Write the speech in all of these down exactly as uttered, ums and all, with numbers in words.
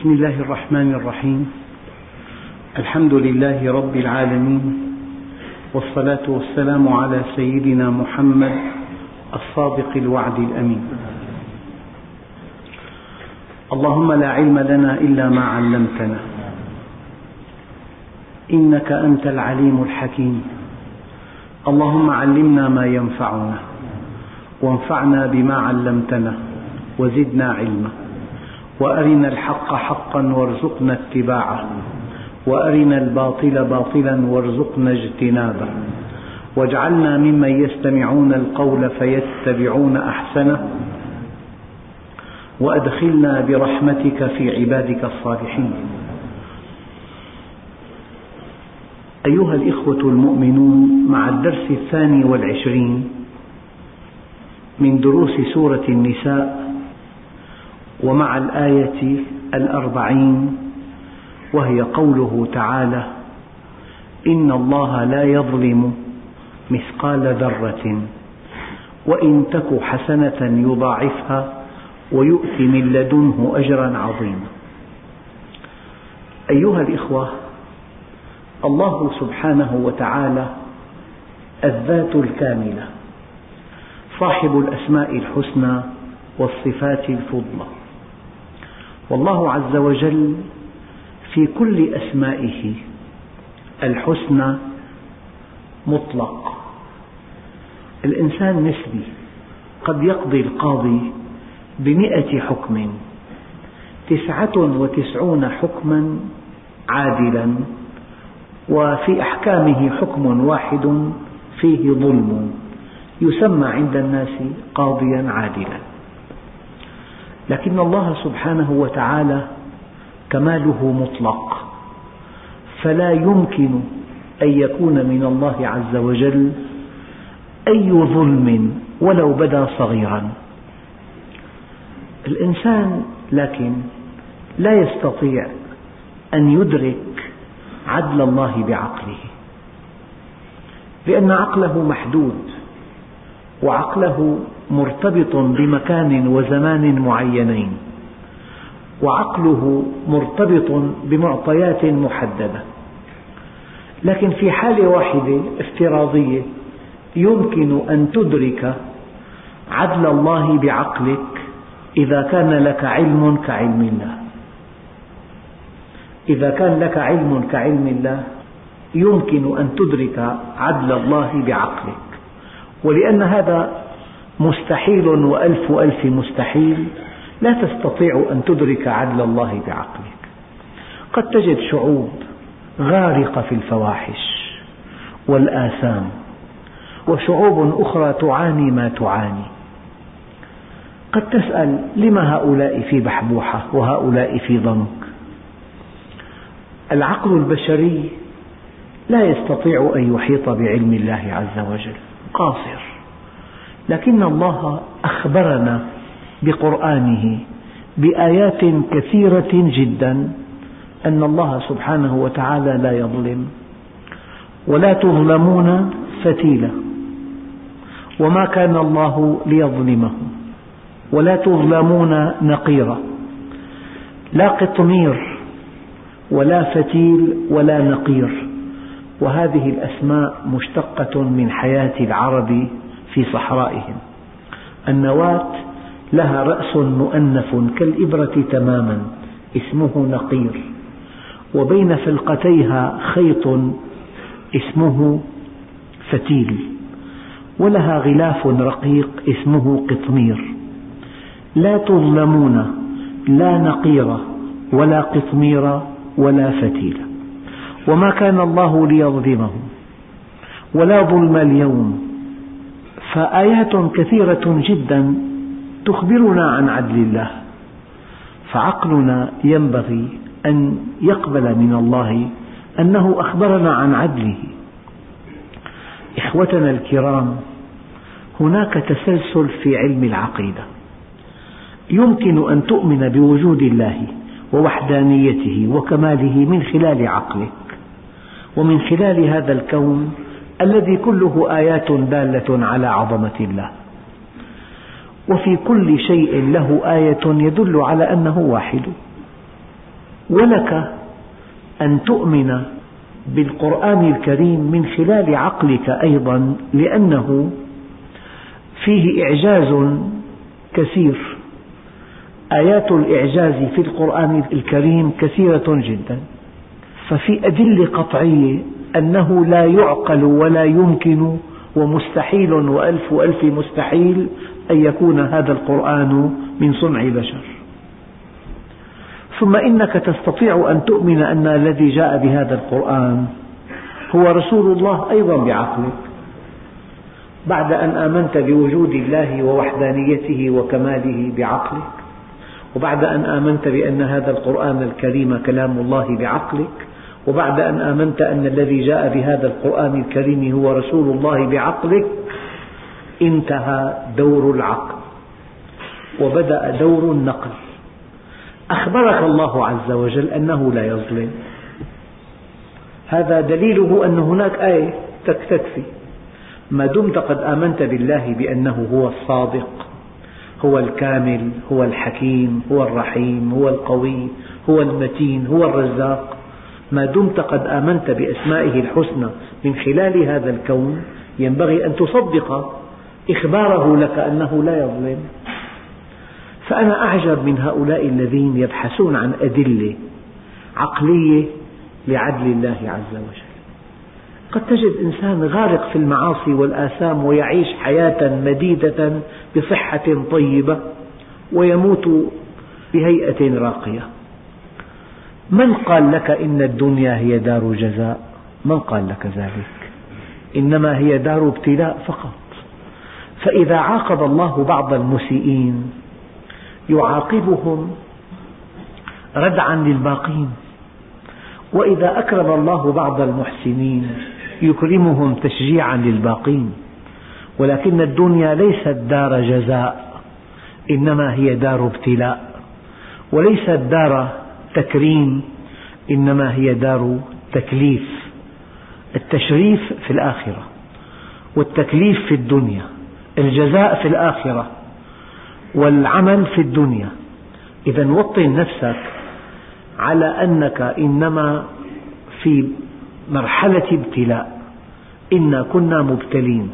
بسم الله الرحمن الرحيم. الحمد لله رب العالمين، والصلاة والسلام على سيدنا محمد الصادق الوعد الأمين. اللهم لا علم لنا إلا ما علمتنا، إنك أنت العليم الحكيم. اللهم علمنا ما ينفعنا، وانفعنا بما علمتنا، وزدنا علما، وأرنا الحق حقا وارزقنا اتباعه، وأرنا الباطل باطلا وارزقنا اجتنابه، واجعلنا ممن يستمعون القول فيتبعون أحسنه، وأدخلنا برحمتك في عبادك الصالحين. أيها الإخوة المؤمنون، مع الدرس الثاني والعشرين من دروس سورة النساء، ومع الآية الأربعين، وهي قوله تعالى: إن الله لا يظلم مثقال ذرة وإن تك حسنة يضاعفها ويؤت من لدنه أجرا عظيما. أيها الإخوة، الله سبحانه وتعالى الذات الكاملة، صاحب الأسماء الحسنى والصفات الفضلى، والله عز وجل في كل أسمائه الحسنى مطلق. الإنسان نسبي، قد يقضي القاضي بمئة حكم، تسعة وتسعون حكما عادلا، وفي أحكامه حكم واحد فيه ظلم، يسمى عند الناس قاضيا عادلا. لكن الله سبحانه وتعالى كماله مطلق، فلا يمكن أن يكون من الله عز وجل أي ظلم ولو بدا صغيرا. الإنسان لكن لا يستطيع أن يدرك عدل الله بعقله، لأن عقله محدود، وعقله مرتبط بمكان وزمان معينين، وعقله مرتبط بمعطيات محددة. لكن في حالة واحدة افتراضية يمكن أن تدرك عدل الله بعقلك إذا كان لك علم كعلم الله. إذا كان لك علم كعلم الله يمكن أن تدرك عدل الله بعقلك، ولأن هذا مستحيل وألف ألف مستحيل، لا تستطيع أن تدرك عدل الله بعقلك. قد تجد شعوب غارقة في الفواحش والآثام، وشعوب أخرى تعاني ما تعاني. قد تسأل: لما هؤلاء في بحبوحة وهؤلاء في ضنك؟ العقل البشري لا يستطيع أن يحيط بعلم الله عز وجل، قاصر. لكن الله أخبرنا بقرآنه بآيات كثيرة جدا أن الله سبحانه وتعالى لا يظلم، ولا تظلمون فتيلة، وما كان الله ليظلمهم، ولا تظلمون نقيرا. لا قطمير ولا فتيل ولا نقير، وهذه الأسماء مشتقة من حياة العرب في صحرائهم. النواة لها رأس مؤنف كالإبرة تماما اسمه نقير، وبين فلقتيها خيط اسمه فتيل، ولها غلاف رقيق اسمه قطمير. لا تظلمون لا نقير ولا قطمير ولا فتيل، وما كان الله ليظلمهم، ولا ظلم اليوم. فآيات كثيرة جدا تخبرنا عن عدل الله، فعقلنا ينبغي أن يقبل من الله أنه أخبرنا عن عدله. إخوتنا الكرام، هناك تسلسل في علم العقيدة. يمكن أن تؤمن بوجود الله ووحدانيته وكماله من خلال عقلك، ومن خلال هذا الكون الذي كله آيات دالة على عظمة الله، وفي كل شيء له آية يدل على أنه واحد. ولك أن تؤمن بالقرآن الكريم من خلال عقلك أيضا، لأنه فيه إعجاز كثير. آيات الإعجاز في القرآن الكريم كثيرة جدا، ففي أدلة قطعية أنه لا يعقل ولا يمكن ومستحيل وألف ألف مستحيل أن يكون هذا القرآن من صنع بشر. ثم إنك تستطيع أن تؤمن أن الذي جاء بهذا القرآن هو رسول الله أيضا بعقلك، بعد أن آمنت بوجود الله ووحدانيته وكماله بعقلك، وبعد أن آمنت بأن هذا القرآن الكريم كلام الله بعقلك، وبعد أن آمنت أن الذي جاء بهذا القرآن الكريم هو رسول الله بعقلك، انتهى دور العقل وبدأ دور النقل. أخبرك الله عز وجل أنه لا يظلم، هذا دليله أن هناك آية تكفي. ما دمت قد آمنت بالله بأنه هو الصادق، هو الكامل، هو الحكيم، هو الرحيم، هو القوي، هو المتين، هو الرزاق، ما دمت قد آمنت بأسمائه الحسنى من خلال هذا الكون، ينبغي أن تصدق إخباره لك أنه لا يظلم. فأنا أعجب من هؤلاء الذين يبحثون عن أدلة عقلية لعدل الله عز وجل. قد تجد إنسان غارق في المعاصي والآثام ويعيش حياة مديدة بصحة طيبة ويموت بهيئة راقية. من قال لك إن الدنيا هي دار جزاء؟ من قال لك ذلك؟ إنما هي دار ابتلاء فقط. فإذا عاقب الله بعض المسيئين يعاقبهم ردعا للباقين، وإذا أكرم الله بعض المحسنين يكرمهم تشجيعا للباقين. ولكن الدنيا ليست دار جزاء، إنما هي دار ابتلاء، وليست دار تكريم، إنما هي دار تكليف. التشريف في الآخرة والتكليف في الدنيا، الجزاء في الآخرة والعمل في الدنيا. إذا وطن نفسك على أنك إنما في مرحلة ابتلاء، إنا كنا مبتلين.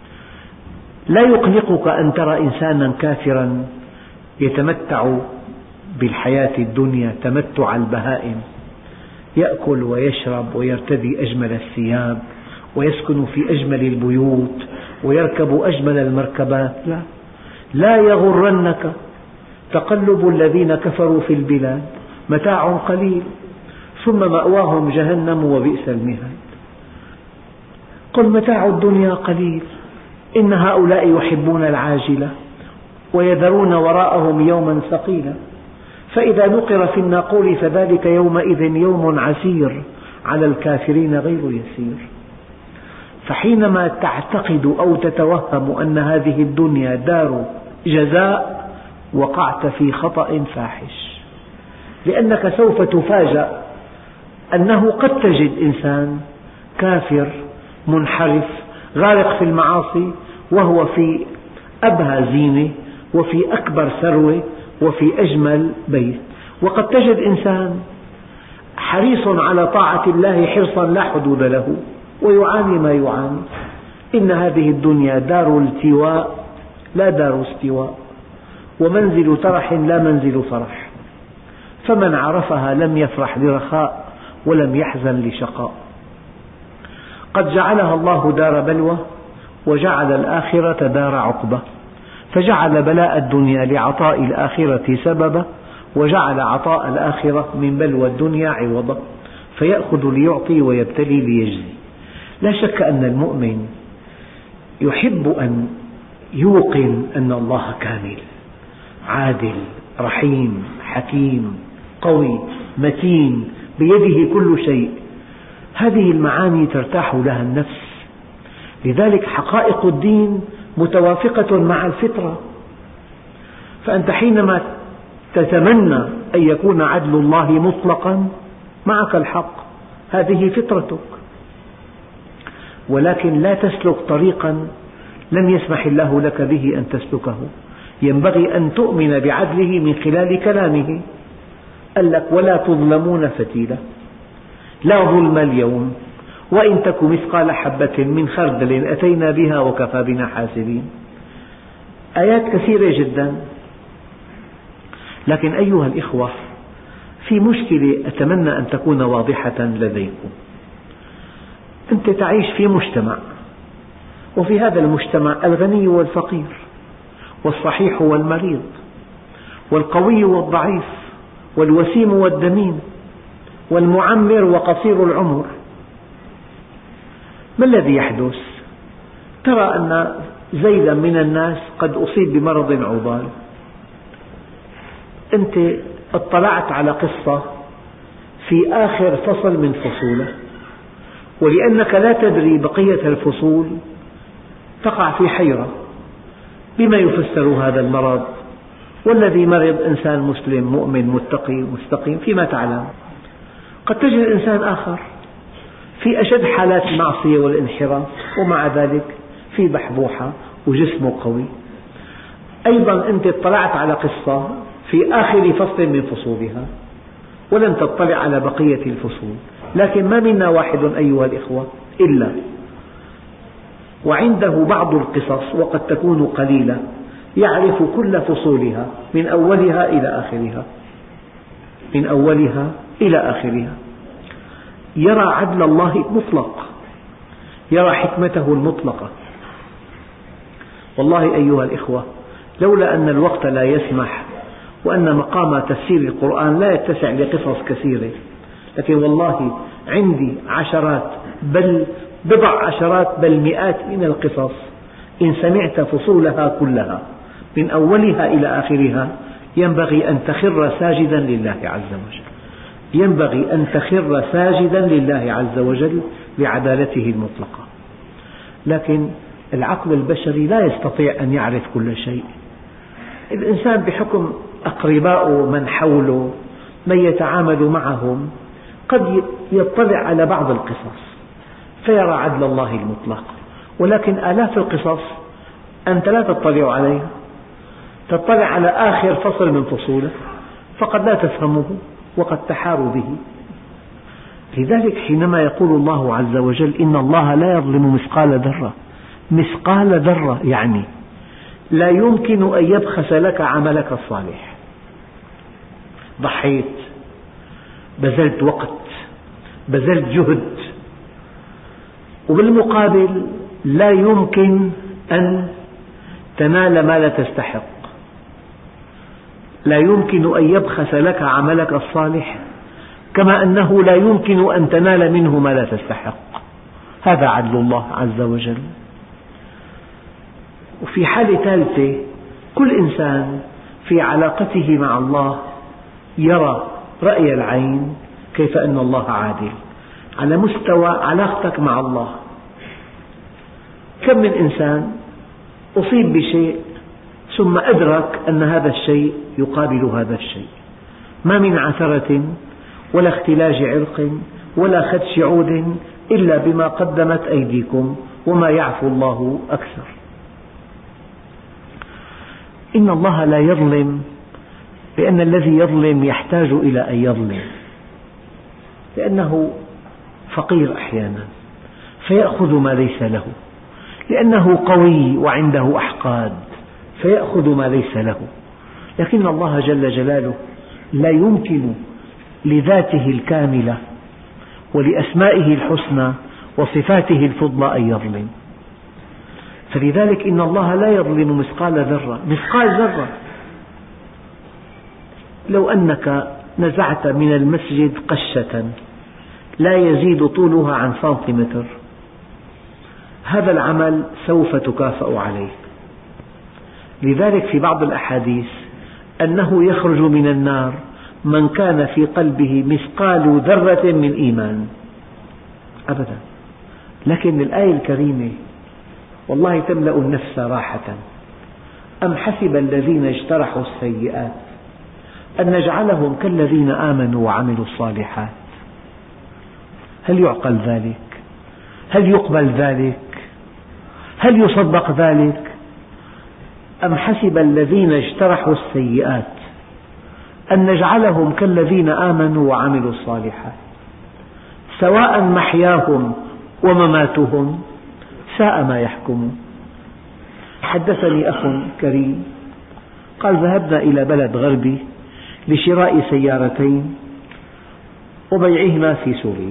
لا يقلقك أن ترى إنسانا كافرا يتمتع بالحياة الدنيا تمتع البهائم، يأكل ويشرب ويرتدي أجمل الثياب ويسكن في أجمل البيوت ويركب أجمل المركبات. لا, لا يغرنك تقلب الذين كفروا في البلاد، متاع قليل ثم مأواهم جهنم وبئس المهاد. قل متاع الدنيا قليل، إن هؤلاء يحبون العاجلة ويذرون وراءهم يوما ثقيلا، فإذا نقر في الناقور فذلك يومئذ يوم عسير على الكافرين غير يسير. فحينما تعتقد أو تتوهم أن هذه الدنيا دار جزاء وقعت في خطأ فاحش، لأنك سوف تفاجأ أنه قد تجد إنسان كافر منحرف غارق في المعاصي وهو في أبهى زينة وفي أكبر ثروة وفي أجمل بيت، وقد تجد إنسان حريص على طاعة الله حرصا لا حدود له ويعاني ما يعاني. إن هذه الدنيا دار التواء لا دار استواء، ومنزل ترح لا منزل فرح، فمن عرفها لم يفرح لرخاء ولم يحزن لشقاء. قد جعلها الله دار بلوى وجعل الآخرة دار عقبة، فجعل بلاء الدنيا لعطاء الآخرة سببا، وجعل عطاء الآخرة من بلوى الدنيا عوضا، فيأخذ ليعطي ويبتلي ليجزي. لا شك أن المؤمن يحب أن يوقن أن الله كامل عادل رحيم حكيم قوي متين بيده كل شيء. هذه المعاني ترتاح لها النفس، لذلك حقائق الدين متوافقة مع الفطرة. فأنت حينما تتمنى أن يكون عدل الله مطلقا معك الحق، هذه فطرتك، ولكن لا تسلك طريقا لم يسمح الله لك به أن تسلكه. ينبغي أن تؤمن بعدله من خلال كلامه، قال لك ولا تظلمون فتيلة، لا ظلم اليوم، وإن تك مثقال حبة من خردل أتينا بها وكفى بنا حاسبين. آيات كثيرة جدا. لكن أيها الإخوة، في مشكلة أتمنى أن تكون واضحة لديكم. أنت تعيش في مجتمع، وفي هذا المجتمع الغني والفقير، والصحيح والمريض، والقوي والضعيف، والوسيم والدميم، والمعمر وقصير العمر. ما الذي يحدث؟ ترى أن زيدا من الناس قد أصيب بمرض عضال. أنت اطلعت على قصة في آخر فصل من فصوله، ولأنك لا تدري بقية الفصول تقع في حيرة بما يفسر هذا المرض، والذي مرض إنسان مسلم مؤمن متقي مستقيم فيما تعلم. قد تجد إنسان آخر في أشد حالات المعصية والانحراف، ومع ذلك في بحبوحة وجسمه قوي. أيضا أنت اطلعت على قصة في آخر فصل من فصولها، ولم تطلع على بقية الفصول، لكن ما منا واحد أيها الإخوة إلا وعنده بعض القصص، وقد تكون قليلة، يعرف كل فصولها من أولها إلى آخرها، من أولها إلى آخرها. يرى عدل الله المطلق، يرى حكمته المطلقة. والله أيها الإخوة، لولا أن الوقت لا يسمح، وأن مقام تفسير القرآن لا يتسع لقصص كثيرة، لكن والله عندي عشرات بل بضع عشرات بل مئات من القصص، إن سمعت فصولها كلها من أولها إلى آخرها ينبغي أن تخر ساجدا لله عز وجل، ينبغي أن تخر ساجدا لله عز وجل لعدالته المطلقة. لكن العقل البشري لا يستطيع أن يعرف كل شيء. الإنسان بحكم أقربائه من حوله من يتعامل معهم قد يطلع على بعض القصص فيرى عدل الله المطلق، ولكن آلاف القصص أنت لا تطلع عليها، تطلع على آخر فصل من فصوله فقد لا تفهمه وقد تحار به. لذلك حينما يقول الله عز وجل إن الله لا يظلم مثقال ذرة، مثقال ذرة يعني لا يمكن أن يبخس لك عملك الصالح. ضحيت، بذلت وقت، بذلت جهد، وبالمقابل لا يمكن أن تنال ما لا تستحق. لا يمكن أن يبخس لك عملك الصالح، كما أنه لا يمكن أن تنال منه ما لا تستحق. هذا عدل الله عز وجل. وفي حالة ثالثة، كل إنسان في علاقته مع الله يرى رأي العين كيف أن الله عادل على مستوى علاقتك مع الله. كم من إنسان أصيب بشيء ثم أدرك أن هذا الشيء يقابل هذا الشيء، ما من عثرة ولا اختلاج عرق ولا خدش عود إلا بما قدمت أيديكم وما يعفو الله أكثر. إن الله لا يظلم، لأن الذي يظلم يحتاج إلى أن يظلم، لأنه فقير أحيانا فيأخذ ما ليس له، لأنه قوي وعنده أحقاد فيأخذ ما ليس له. لكن الله جل جلاله لا يمكن لذاته الكاملة ولأسمائه الحسنى وصفاته الفضلى أن يظلم. فلذلك إن الله لا يظلم مثقال ذرة، مثقال ذرة. لو أنك نزعت من المسجد قشة لا يزيد طولها عن سنتيمتر، هذا العمل سوف تكافأ عليه. لذلك في بعض الأحاديث أنه يخرج من النار من كان في قلبه مثقال ذرة من إيمان. أبدا. لكن الآية الكريمة والله تملأ النفس راحة. أم حسب الذين اجترحوا السيئات أن نجعلهم كالذين آمنوا وعملوا الصالحات. هل يعقل ذلك؟ هل يقبل ذلك؟ هل يصدق ذلك؟ أم حسب الذين اجترحوا السيئات أن نجعلهم كالذين آمنوا وعملوا الصالحات سواء محياهم ومماتهم ساء ما يحكمون. حدثني أخ كريم قال ذهبنا إلى بلد غربي لشراء سيارتين وبيعهما في سوريا،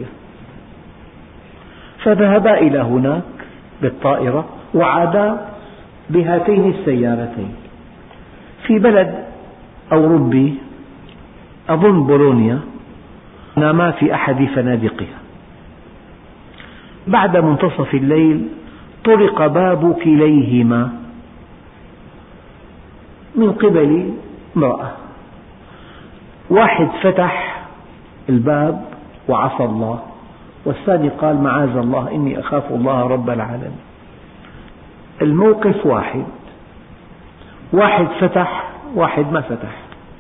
فذهبا إلى هناك بالطائرة وعادا بهاتين السيارتين في بلد أوروبي أظن بولونيا، ناما في أحد فنادقها. بعد منتصف الليل طرق باب كليهما من قبل امرأة، واحد فتح الباب وعصى الله، والثاني قال معاذ الله إني أخاف الله رب العالمين. الموقف واحد، واحد فتح واحد ما فتح.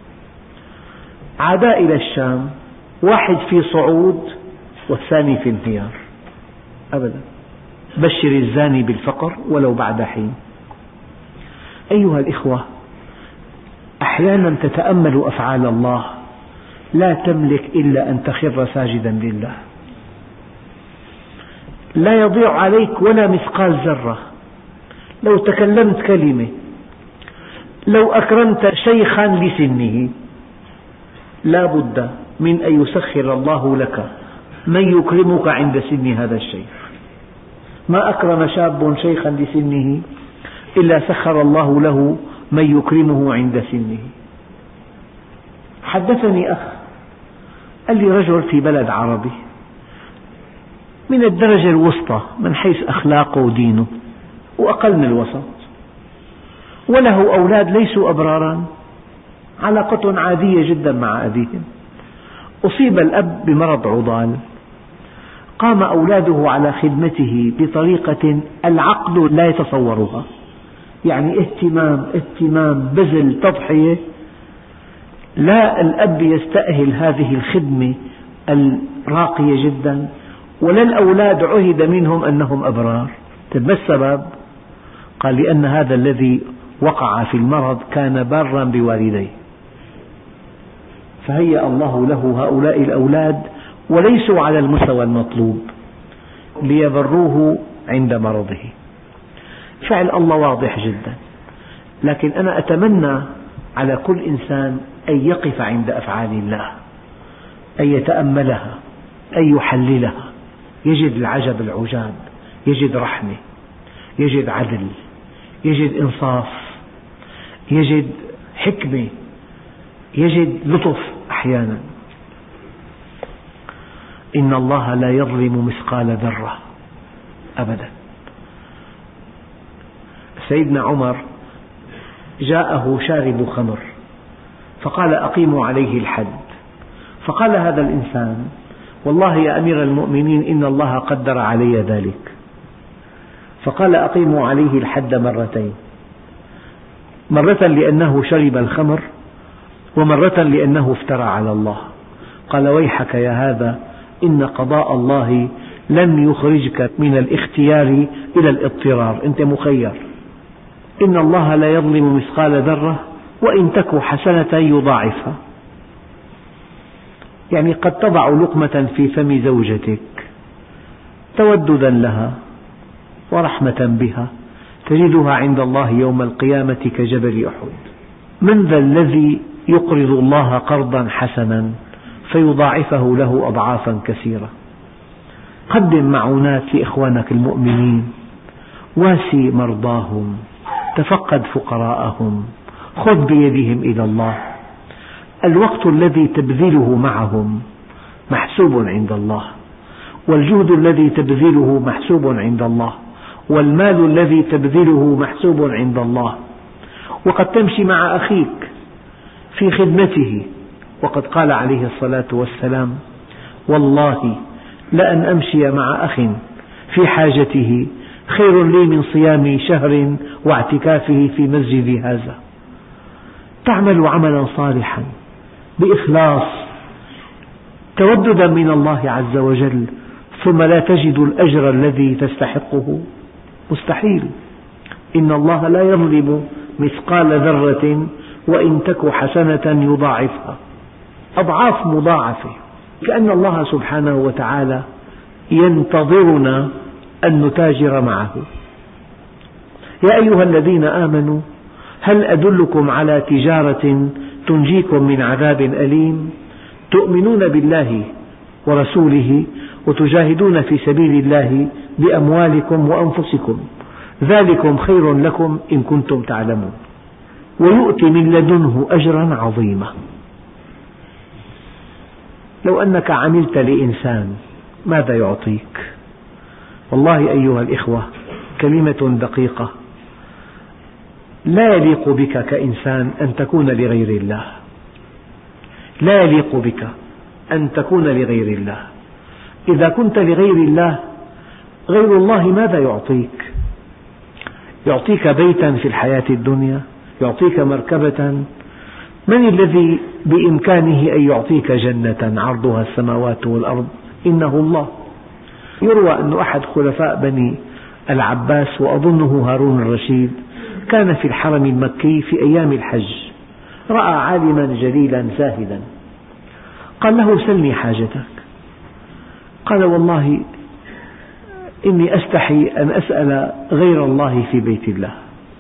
عادا إلى الشام، واحد في صعود والثاني في انهيار أبدا. بشر الزاني بالفقر ولو بعد حين. أيها الإخوة، أحيانا تتأمل أفعال الله لا تملك إلا أن تخر ساجدا لله، لا يضيع عليك ولا مثقال ذرة. لو تكلمت كلمة، لو أكرمت شيخا لسنه، لا بد من أن يسخر الله لك من يكرمك عند سن هذا الشيخ. ما أكرم شاب شيخا لسنه إلا سخر الله له من يكرمه عند سنه. حدثني أخ قال لي رجل في بلد عربي من الدرجة الوسطى من حيث أخلاقه ودينه وأقل من الوسط، وله أولاد ليسوا أبرارا، علاقة عادية جدا مع أبيهم. أصيب الأب بمرض عضال، قام أولاده على خدمته بطريقة العقل لا يتصورها، يعني اهتمام اهتمام بذل تضحية. لا الأب يستأهل هذه الخدمة الراقية جدا، ولا الأولاد عهد منهم أنهم أبرار. ما السبب؟ قال لأن هذا الذي وقع في المرض كان بارا بوالديه، فهيأ الله له هؤلاء الأولاد وليسوا على المستوى المطلوب ليبروه عند مرضه. فعل الله واضح جدا، لكن أنا أتمنى على كل إنسان أن يقف عند أفعال الله، أن يتأملها، أن يحللها، يجد العجب العجاب، يجد رحمة، يجد عدل، يجد إنصاف، يجد حكمة، يجد لطف أحيانا. إن الله لا يظلم مثقال ذرة أبدا. سيدنا عمر جاءه شارب خمر فقال أقيموا عليه الحد، فقال هذا الإنسان والله يا أمير المؤمنين إن الله قدر علي ذلك، فقال أقيموا عليه الحد مرتين، مرة لأنه شرب الخمر ومرة لأنه افترى على الله. قال ويحك يا هذا، إن قضاء الله لم يخرجك من الاختيار إلى الاضطرار، أنت مخير. إن الله لا يظلم مثقال ذرة وإن تك حسنة يضاعفها. يعني قد تضع لقمة في فم زوجتك توددا لها ورحمة بها، تجدها عند الله يوم القيامة كجبل أحد. من ذا الذي يقرض الله قرضا حسنا فيضاعفه له أضعافا كثيرة؟ قدم معونات لإخوانك المؤمنين، واسي مرضاهم، تفقد فقراءهم، خذ بيدهم إلى الله. الوقت الذي تبذله معهم محسوب عند الله، والجهد الذي تبذله محسوب عند الله، والمال الذي تبذله محسوب عند الله. وقد تمشي مع أخيك في خدمته، وقد قال عليه الصلاة والسلام والله لأن أمشي مع أخ في حاجته خير لي من صيام شهر واعتكافه في مسجد هذا. تعمل عملا صالحا بإخلاص توددا من الله عز وجل، ثم لا تجد الأجر الذي تستحقه، مستحيل. إن الله لا يظلم مثقال ذرة وإن تك حسنة يضاعفها. أضعاف مضاعفة، كأن الله سبحانه وتعالى ينتظرنا أن نتاجر معه. يا أيها الذين آمنوا هل أدلكم على تجارة تنجيكم من عذاب أليم تؤمنون بالله ورسوله وتجاهدون في سبيل الله بأموالكم وأنفسكم ذلكم خير لكم إن كنتم تعلمون ويؤتي من لدنه أجرا عظيما. لو أنك عملت لإنسان ماذا يعطيك؟ والله أيها الإخوة كلمة دقيقة، لا يليق بك كإنسان أن تكون لغير الله، لا يليق بك أن تكون لغير الله. إذا كنت لغير الله، غير الله ماذا يعطيك؟ يعطيك بيتا في الحياة الدنيا، يعطيك مركبة. من الذي بإمكانه أن يعطيك جنة عرضها السماوات والأرض؟ إنه الله. يروى أن أحد خلفاء بني العباس وأظنه هارون الرشيد كان في الحرم المكي في أيام الحج، رأى عالما جليلا زاهدا، قال له سلني حاجتك. قال والله إني أستحي أن أسأل غير الله في بيت الله.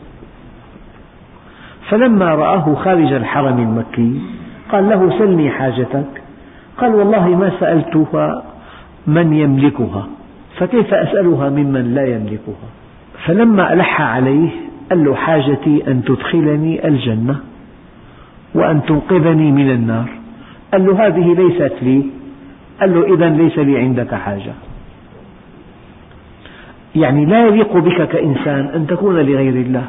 فلما رآه خارج الحرم المكي قال له سلني حاجتك، قال والله ما سألتها من يملكها، فكيف أسألها ممن لا يملكها؟ فلما ألح عليه قال له حاجتي أن تدخلني الجنة وأن تنقذني من النار. قال له هذه ليست لي. قال له إذن ليس لي عندك حاجة. يعني لا يليق بك كإنسان أن تكون لغير الله.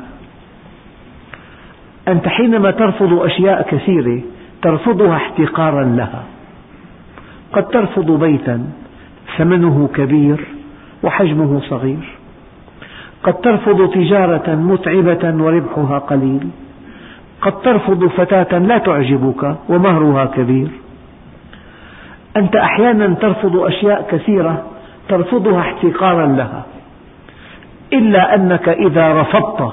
أنت حينما ترفض أشياء كثيرة ترفضها احتقارا لها. قد ترفض بيتا ثمنه كبير وحجمه صغير، قد ترفض تجارة متعبة وربحها قليل، قد ترفض فتاة لا تعجبك ومهرها كبير. أنت أحيانا ترفض أشياء كثيرة ترفضها احتقارا لها، إلا أنك إذا رفضت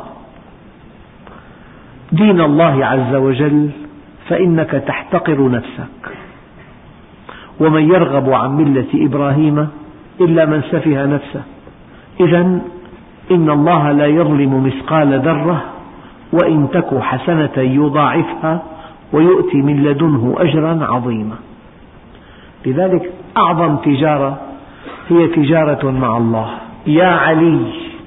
دين الله عز وجل فإنك تحتقر نفسك. ومن يرغب عن ملة إبراهيم إلا من سفه نفسه. إذن إن الله لا يظلم مثقال ذرة وإن تك حسنة يضاعفها ويؤتي من لدنه أجرا عظيما. لذلك أعظم تجارة هي تجارة مع الله. يا علي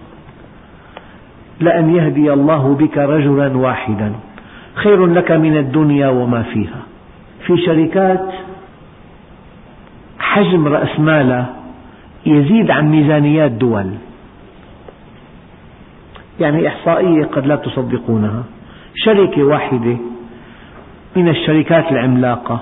لأن يهدي الله بك رجلا واحدا خير لك من الدنيا وما فيها. في شركات حجم رأس مالها يزيد عن ميزانيات دول، يعني إحصائية قد لا تصدقونها. شركة واحدة من الشركات العملاقة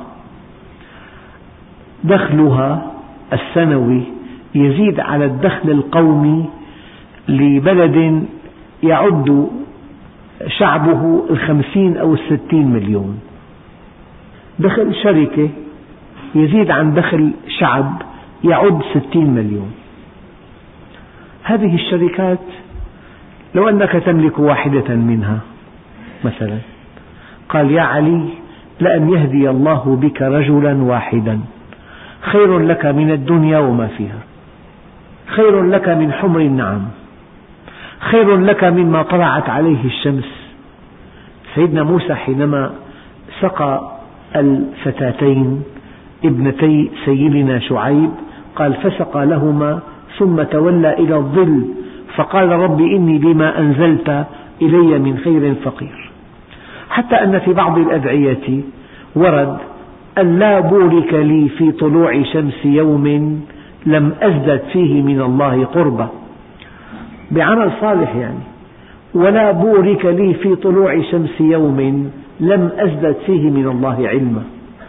دخلها السنوي يزيد على الدخل القومي لبلد يعد شعبه الخمسين أو الستين مليون. دخل شركة يزيد عن دخل شعب يعد ستين مليون. هذه الشركات لو أنك تملك واحدة منها مثلا، قال يا علي لأن يهدي الله بك رجلا واحدا خير لك من الدنيا وما فيها، خير لك من حمر النعم، خير لك مما طلعت عليه الشمس. سيدنا موسى حينما سقى الفتاتين ابنتي سيدنا شعيب قال فسقى لهما ثم تولى إلى الظل فقال رب إني بما أنزلت إلي من خير فقير. حتى أن في بعض الأدعية ورد أن لا بورك لي في طلوع شمس يوم لم أزدد فيه من الله قربا، بعمل صالح يعني، ولا بورك لي في طلوع شمس يوم لم أزدد فيه من الله علما.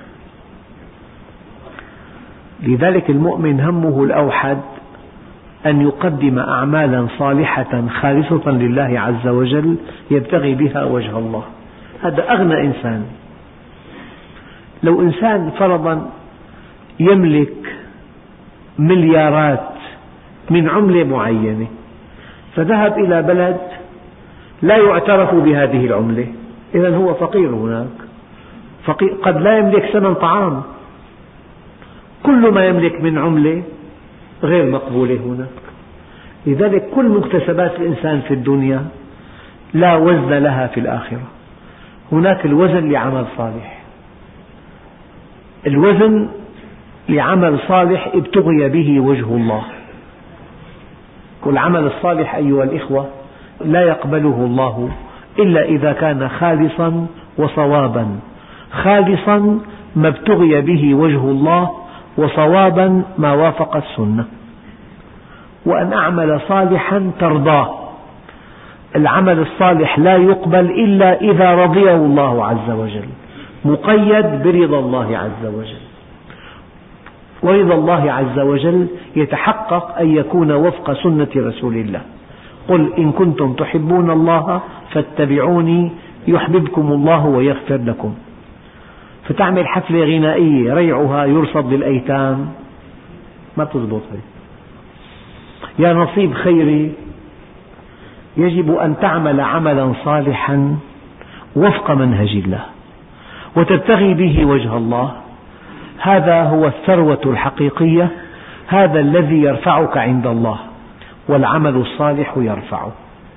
لذلك المؤمن همه الأوحد أن يقدم أعمالا صالحة خالصة لله عز وجل يبتغي بها وجه الله. هذا أغنى إنسان. لو إنسان فرضا يملك مليارات من عملة معينة فذهب إلى بلد لا يعترف بهذه العملة، إذن هو فقير هناك، قد لا يملك ثمن طعام، كل ما يملك من عملة غير مقبولة هناك. لذلك كل مكتسبات الإنسان في الدنيا لا وزن لها في الآخرة. هناك الوزن لعمل صالح، الوزن لعمل صالح ابتغي به وجه الله. والعمل الصالح أيها الإخوة لا يقبله الله إلا إذا كان خالصا وصوابا، خالصا ما ابتغي به وجه الله، وصوابا ما وافق السنة. وأن أعمل صالحا ترضاه، العمل الصالح لا يقبل إلا إذا رضيه الله عز وجل، مقيد برضا الله عز وجل. ورضا الله عز وجل يتحقق أن يكون وفق سنة رسول الله. قل إن كنتم تحبون الله فاتبعوني يحببكم الله ويغفر لكم. فتعمل حفلة غنائية ريعها يرصد للأيتام، ما تضبط هي. يا نصيب خيري، يجب أن تعمل عملا صالحا وفق منهج الله وتبتغي به وجه الله. هذا هو الثروة الحقيقية، هذا الذي يرفعك عند الله، والعمل الصالح يرفعه.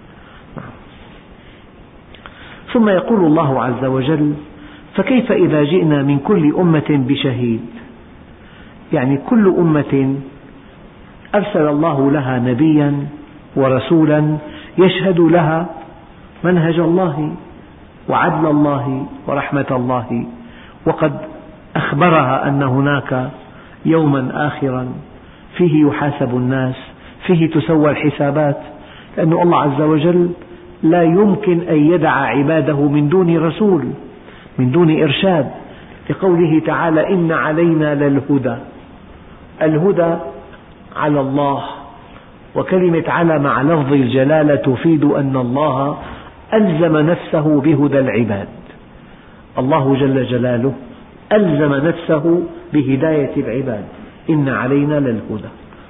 ثم يقول الله عز وجل: فكيف إذا جئنا من كل أمة بشهيد. يعني كل أمة أرسل الله لها نبيا ورسولا يشهد لها منهج الله وعدل الله ورحمة الله، وقد أخبرها أن هناك يوما آخرا فيه يحاسب الناس، فيه تسوى الحسابات، لأن الله عز وجل لا يمكن أن يدع عباده من دون رسول، من دون إرشاد، لقوله تعالى: إن علينا للهدى. الهدى على الله، وكلمة على مع لفظ الجلالة تفيد أن الله ألزم نفسه بهدى العباد. الله جل جلاله ألزم نفسه بهداية العباد، إن علينا للهدى.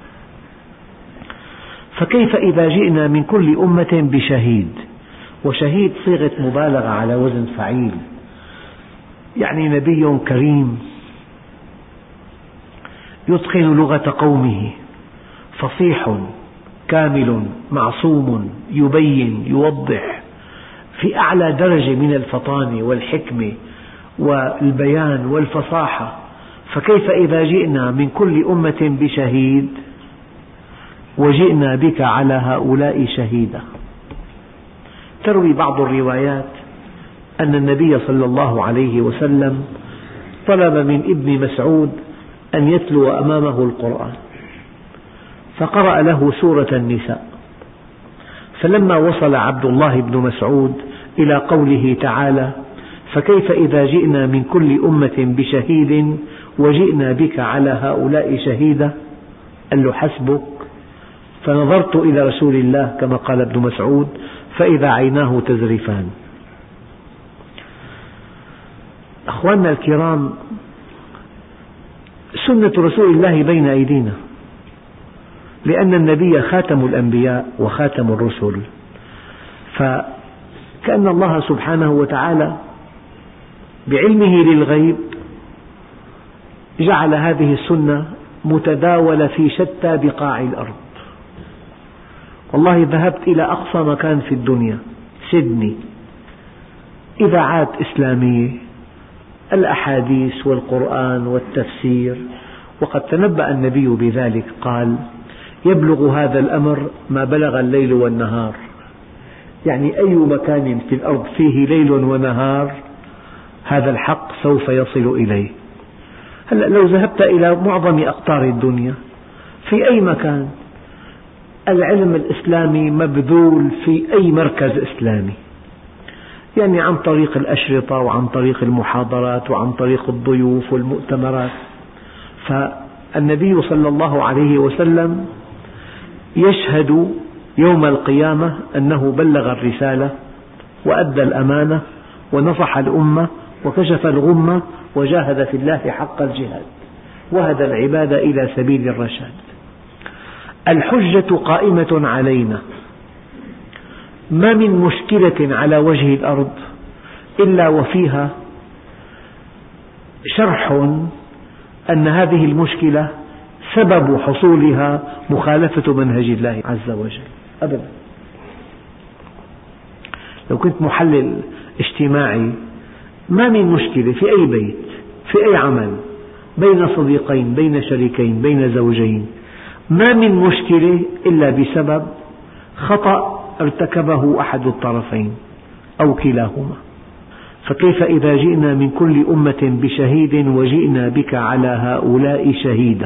فكيف إذا جئنا من كل أمة بشهيد. وشهيد صيغة مبالغة على وزن فعيل، يعني نبي كريم يتقن لغة قومه، فصيح كامل معصوم، يبين يوضح في أعلى درجة من الفطانة والحكمة والبيان والفصاحة. فكيف إذا جئنا من كل أمة بشهيد وجئنا بك على هؤلاء شهيدا. تروي بعض الروايات أن النبي صلى الله عليه وسلم طلب من ابن مسعود أن يتلو أمامه القرآن، فقرأ له سورة النساء. فلما وصل عبد الله بن مسعود إلى قوله تعالى: فكيف إذا جئنا من كل أمة بشهيد وجئنا بك على هؤلاء شهيدا، قال له: حسبك. فنظرت إلى رسول الله كما قال ابن مسعود فإذا عيناه تذرفان. أخواننا الكرام، سنة رسول الله بين أيدينا، لأن النبي خاتم الأنبياء وخاتم الرسل، فكأن الله سبحانه وتعالى بعلمه للغيب جعل هذه السنة متداولة في شتى بقاع الأرض. والله ذهبت إلى أقصى مكان في الدنيا، سيدني، إذاعات إسلامية، الأحاديث والقرآن والتفسير، وقد تنبأ النبي بذلك، قال: يبلغ هذا الأمر ما بلغ الليل والنهار. يعني أي مكان في الأرض فيه ليل ونهار هذا الحق سوف يصل إليه. هلأ لو ذهبت إلى معظم أقطار الدنيا في أي مكان، العلم الإسلامي مبذول في أي مركز إسلامي، يعني عن طريق الأشرطة وعن طريق المحاضرات وعن طريق الضيوف والمؤتمرات. فالنبي صلى الله عليه وسلم يشهد يوم القيامة أنه بلغ الرسالة وأدى الأمانة ونصح الأمة وكشف الغمة وجاهد في الله حق الجهاد وهدى العباد إلى سبيل الرشاد. الحجة قائمة علينا، ما من مشكلة على وجه الأرض إلا وفيها شرح أن هذه المشكلة سبب حصولها مخالفة منهج الله عز وجل أبدا. لو كنت محلل اجتماعي، ما من مشكلة في أي بيت، في أي عمل، بين صديقين، بين شريكين، بين زوجين، ما من مشكلة إلا بسبب خطأ ارتكبه أحد الطرفين أو كلاهما. فكيف إذا جئنا من كل أمة بشهيد وجئنا بك على هؤلاء شهيدا.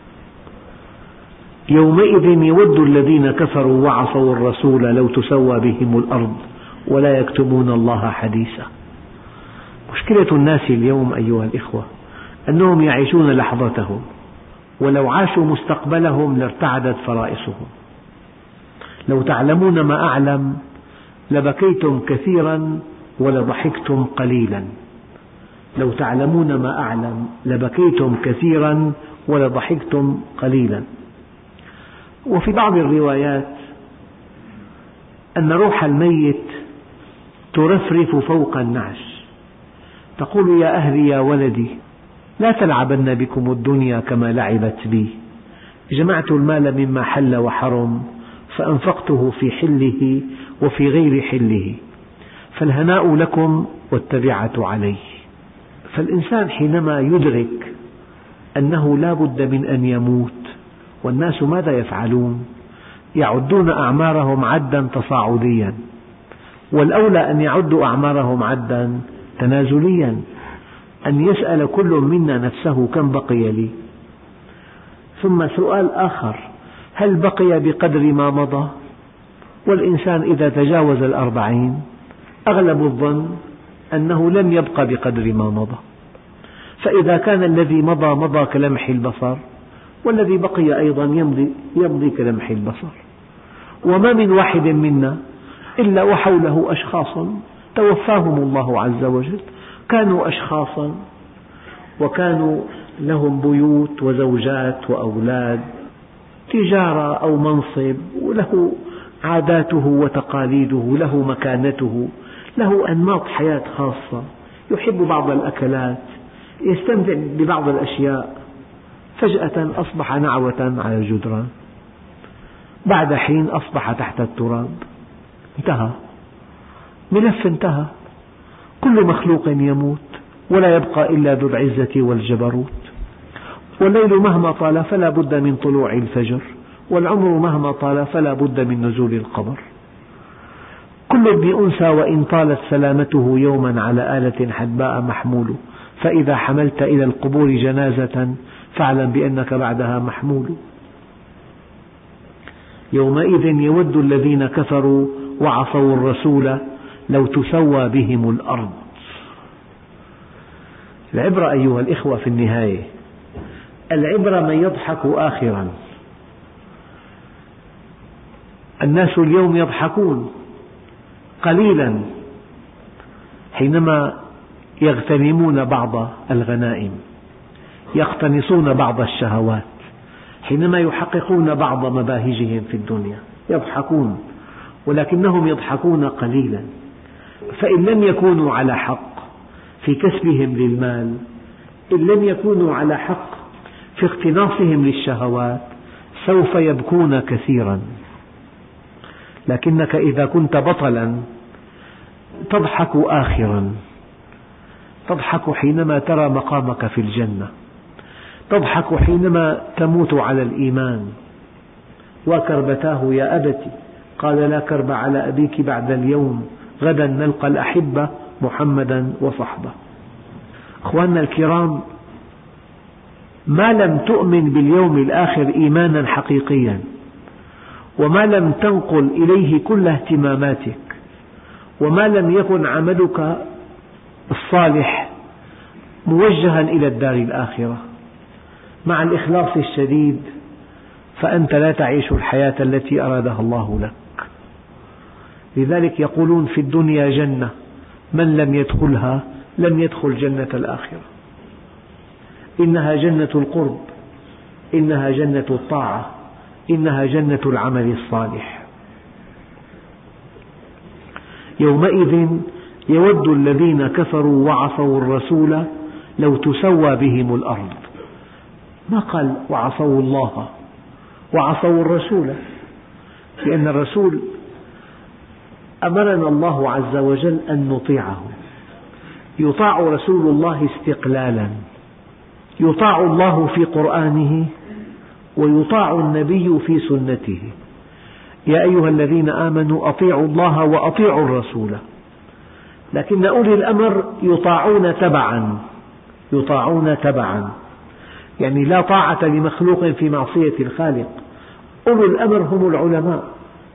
يومئذ يود الذين كفروا وعصوا الرسول لو تسوى بهم الأرض ولا يكتمون الله حديثا. مشكلة الناس اليوم أيها الإخوة أنهم يعيشون لحظتهم، ولو عاشوا مستقبلهم لارتعدت فرائصهم. لو تعلمون ما أعلم لبكيتم كثيرا ولضحكتم قليلا. لو تعلمون ما أعلم لبكيتم كثيرا ولضحكتم قليلا. وفي بعض الروايات أن روح الميت ترفرف فوق النعش، تقول يا أهلي يا ولدي لا تلعبن بكم الدنيا كما لعبت بي، جمعت المال مما حل وحرم فأنفقته في حله وفي غير حله، فالهناء لكم والتبعة عليه. فالإنسان حينما يدرك أنه لا بد من أن يموت، والناس ماذا يفعلون؟ يعدون أعمارهم عدا تصاعديا، والأولى أن يعدوا أعمارهم عدا تنازليا، أن يسأل كل منا نفسه كم بقي لي. ثم سؤال آخر، هل بقي بقدر ما مضى؟ والإنسان إذا تجاوز الأربعين أغلب الظن أنه لم يبق بقدر ما مضى، فإذا كان الذي مضى مضى كلمح البصر، والذي بقي أيضا يمضي, يمضي كلمح البصر. وما من واحد منا إلا وحوله أشخاص توفاهم الله عز وجل، كانوا أشخاصا وكانوا لهم بيوت وزوجات وأولاد، تجارة أو منصب، وله عاداته وتقاليده، له مكانته، له أنماط حياة خاصة، يحب بعض الأكلات، يستمتع ببعض الأشياء. فجأة أصبح نعوة على الجدران، بعد حين أصبح تحت التراب. انتهى، ملف انتهى. كل مخلوق يموت ولا يبقى إلا ذو العزة والجبروت. والليل مهما طال فلا بد من طلوع الفجر، والعمر مهما طال فلا بد من نزول القبر. كل ابن أنثى وإن طالت سلامته يوما على آلة حدباء محمول، فإذا حملت إلى القبور جنازة فاعلم بأنك بعدها محمول. يومئذ يود الذين كفروا وعصوا الرسول لو تسوى بهم الأرض. العبرة أيها الإخوة في النهاية، العبرة من يضحك آخرا. الناس اليوم يضحكون قليلا حينما يغتنمون بعض الغنائم، يقتنصون بعض الشهوات، حينما يحققون بعض مباهجهم في الدنيا يضحكون، ولكنهم يضحكون قليلا. فإن لم يكونوا على حق في كسبهم للمال، إن لم يكونوا على حق في اقتناصهم للشهوات، سوف يبكون كثيرا. لكنك إذا كنت بطلا تضحك آخرا، تضحك حينما ترى مقامك في الجنة، تضحك حينما تموت على الإيمان. وكربتاه يا أبت قال لا كرب على أبيك بعد اليوم، غدا نلقى الأحبة محمدا وصحبه. أخواننا الكرام، ما لم تؤمن باليوم الآخر إيمانا حقيقيا، وما لم تنقل إليه كل اهتماماتك، وما لم يكن عملك الصالح موجها إلى الدار الآخرة مع الإخلاص الشديد، فأنت لا تعيش الحياة التي أرادها الله لك. لذلك يقولون في الدنيا جنة، من لم يدخلها لم يدخل جنة الآخرة. إنها جنة القرب، إنها جنة الطاعة، إنها جنة العمل الصالح. يومئذ يود الذين كفروا وعصوا الرسول لو تسوى بهم الأرض. ما قال وعصوا الله وعصوا الرسول، لأن الرسول أمرنا الله عز وجل أن نطيعه. يطاع رسول الله استقلالا، يطاع الله في قرآنه ويطاع النبي في سنته. يا أيها الذين آمنوا أطيعوا الله وأطيعوا الرسول. لكن أولي الأمر يطاعون تبعا، يطاعون تبعا يعني لا طاعة لمخلوق في معصية الخالق. أولو الأمر هم العلماء،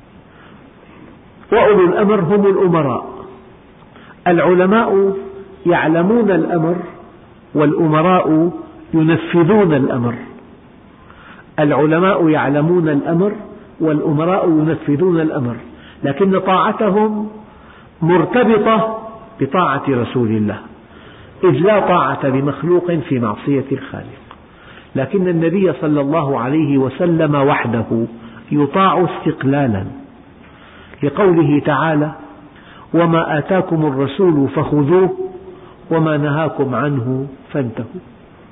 وأولو الأمر هم الأمراء. العلماء يعلمون الأمر والأمراء ينفذون الأمر. العلماء يعلمون الأمر والأمراء ينفذون الأمر، لكن طاعتهم مرتبطة بطاعة رسول الله، إذ لا طاعة لمخلوق في معصية الخالق. لكن النبي صلى الله عليه وسلم وحده يطاع استقلالا، لقوله تعالى: وما آتاكم الرسول فخذوه وما نهاكم عنه فانتهوا.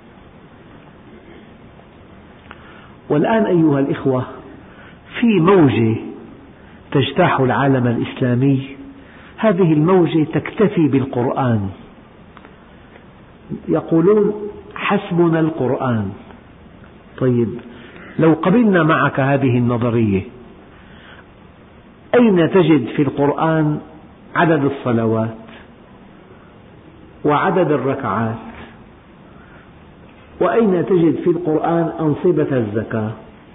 والآن أيها الإخوة، في موجة تجتاح العالم الإسلامي، هذه الموجة تكتفي بالقرآن. يقولون حسبنا القرآن. طيب، لو قبلنا معك هذه النظرية، أين تجد في القرآن عدد الصلوات وعدد الركعات؟ وأين تجد في القرآن أنصبة الزكاة؟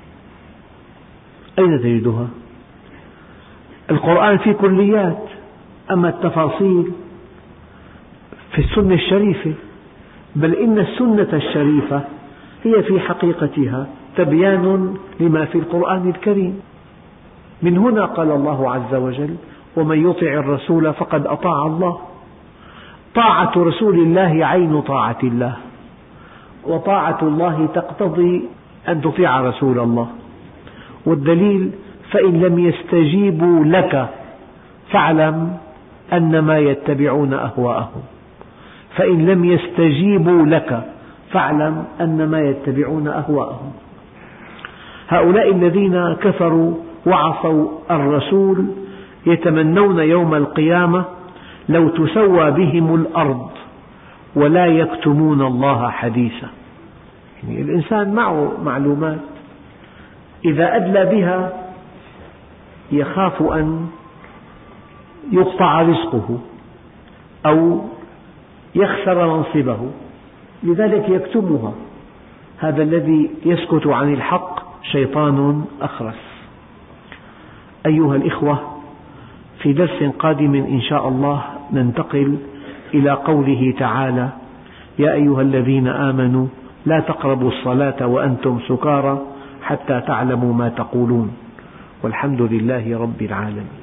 أين تجدها؟ القرآن فيه كليات، أما التفاصيل في السنة الشريفة. بل إن السنة الشريفة هي في حقيقتها تبيان لما في القرآن الكريم. من هنا قال الله عز وجل: ومن يطع الرسول فقد أطاع الله. طاعة رسول الله عين طاعة الله، وطاعة الله تقتضي أن تطيع رسول الله. والدليل: فإن لم يستجيبوا لك فاعلم أنما يتبعون أهواءهم. فإن لم يستجيبوا لك فاعلم أنما يتبعون أهواءهم. هؤلاء الذين كفروا وعصوا الرسول يتمنون يوم القيامة لو تسوى بهم الأرض ولا يكتمون الله حديثا. يعني الإنسان معه معلومات، إذا أدلى بها يخاف أن يقطع رزقه أو يخسر منصبه، لذلك يكتمها. هذا الذي يسكت عن الحق شيطان أخرس. أيها الإخوة، في درس قادم إن شاء الله ننتقل إلى قوله تعالى: يا أيها الذين آمنوا لا تقربوا الصلاة وأنتم سكارى حتى تعلموا ما تقولون. والحمد لله رب العالمين.